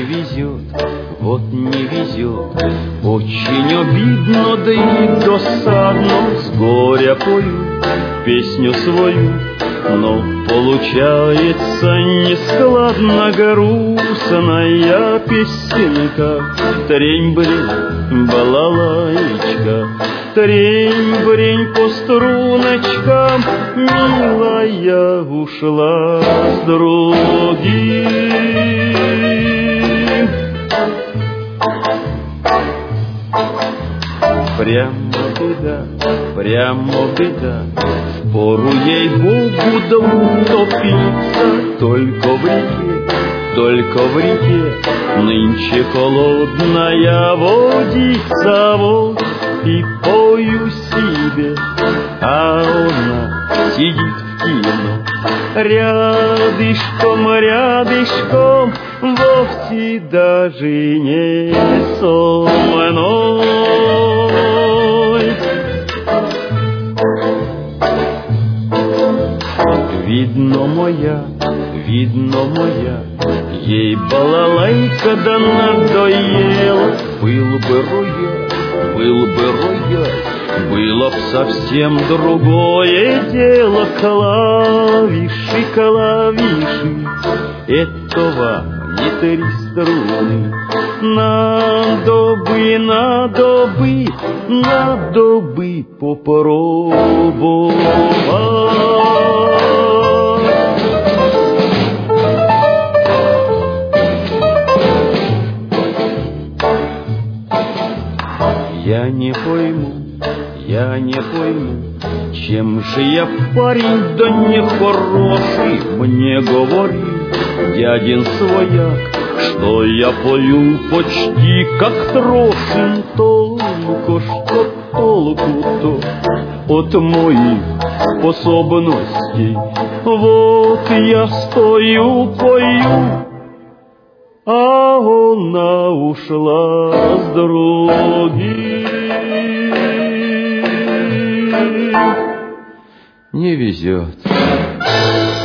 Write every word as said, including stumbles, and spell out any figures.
везет, вот не везет. Очень обидно, да и досадно, с горя пою песню свою, но получается нескладно, грустная песенка. Трень-брень, балалайка, трень-брень по струночкам, милая ушла с другим. Прямо беда, прямо беда, впору ей-богу да утопиться. Только в реке, только в реке нынче холодная водица. Вот и пою себе, а она сидит в кино. Рядышком, рядышком, вовсе даже не со мной. Видно моя, видно моя, ей балалайка да надоела. Был бы рояль, был бы рояль, было б совсем другое дело. Клавиши, клавиши, это вам не три струны. Надо бы, надо бы, надо бы попробовать. Я не пойму, я не пойму, чем же я парень да нехороший. Мне говорил дядин свояк, что я пою почти как Трошин. Только что толку-то от моих способностей. Вот я стою, пою, а она ушла с другим. Не везет.